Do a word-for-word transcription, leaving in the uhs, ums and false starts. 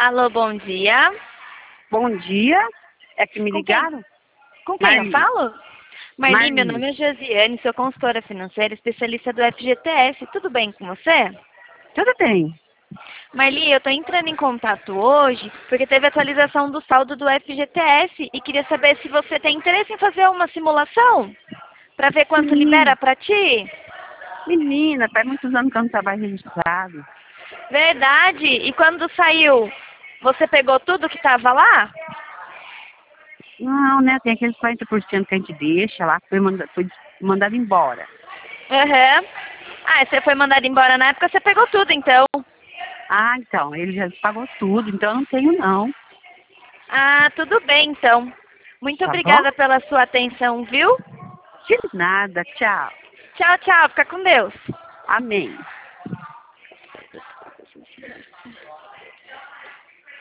Alô, bom dia. Bom dia. É que me Com ligaram? quem, com quem eu Marli. falo? Marli, Marli. meu nome é Josiane, sou consultora financeira, especialista do F G T S. Tudo bem com você? Tudo bem. Marli, eu estou entrando em contato hoje porque teve atualização do saldo do F G T S e queria saber se você tem interesse em fazer uma simulação para ver quanto Menina, libera para ti. menina, faz muitos anos que eu não trabalho registrado. Verdade. E quando saiu, você pegou tudo que estava lá? Não, né? Tem aqueles quarenta por cento que a gente deixa lá, que foi, manda, foi mandado embora. Aham. Ah, você foi mandado embora na época, você pegou tudo então. Ah, então, ele já pagou tudo, então eu não tenho não. Ah, tudo bem então. Muito Tá bom? obrigada pela sua atenção, viu? De nada, tchau. Tchau, tchau. Fica com Deus. Amém.